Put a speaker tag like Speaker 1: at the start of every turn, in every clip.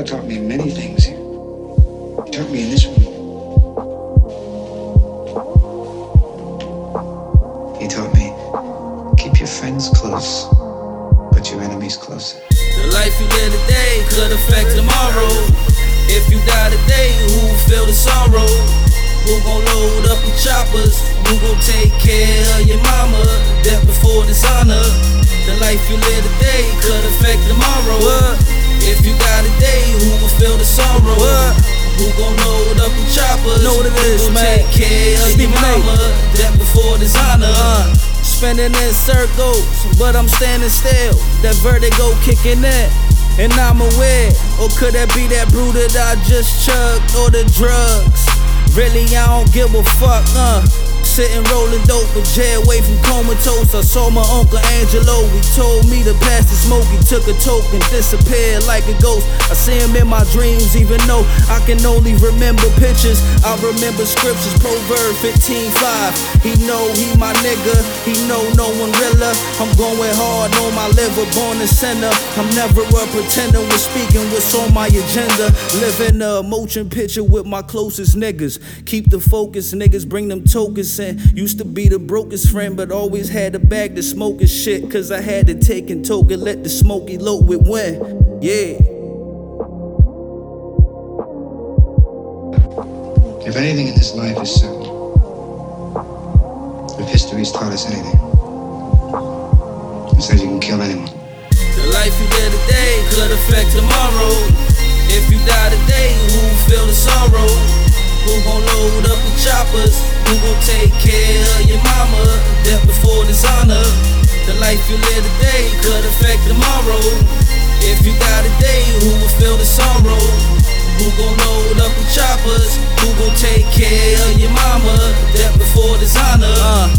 Speaker 1: taught me many things here. He taught me in this room. He taught me, keep your friends close, but your enemies closer.
Speaker 2: The life you live today could affect tomorrow. If you die today, who feel the sorrow? Who gon' load up the choppers? Who gon' take care of your mama? Death before dishonor. The life you live today could affect tomorrow. If you die today, who will feel the sorrow? Who gon' load up the choppers?
Speaker 3: Know what it is,
Speaker 2: who gon'
Speaker 3: man.
Speaker 2: take care of your mama? Death before dishonor.
Speaker 3: Spinning in circles, but I'm standing still. That vertigo kicking in, and I'm aware. Or could that be that brew that I just chugged, or the drugs? Really, I don't give a fuck, Sitting rolling dope with jail away from comatose. I saw my Uncle Angelo, he told me to pass the smoke. He took a token, disappeared like a ghost. I see him in my dreams, even though I can only remember pictures. I remember scriptures, Proverbs 15:5. He know he my nigga, he know no one realer. I'm going hard on my liver, born a sinner. I'm never a pretender when speaking what's on my agenda. Living a motion picture with my closest niggas. Keep the focus, niggas bring them tokens in. Used to be the brokest friend, but always had a bag to smoke and shit. Cause I had to take and token, let the smoke elope with wind. Yeah.
Speaker 1: If anything in this life is certain, if history's taught us anything, it says you can kill anyone.
Speaker 2: The life you live today could affect tomorrow. If you die today, who feel the sorrow? Who gon' load up the choppers? Who gon' take care of your mama? Death before dishonor. The life you live today could affect tomorrow. If you die today, who will feel the sorrow? Who gon' load up the choppers? Who gon' take care of your mama? Death before dishonor.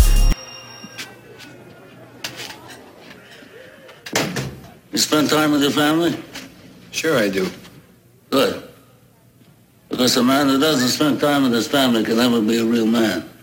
Speaker 4: You spend time with your family?
Speaker 1: Sure I do.
Speaker 4: Good. Because a man that doesn't spend time with his family can never be a real man.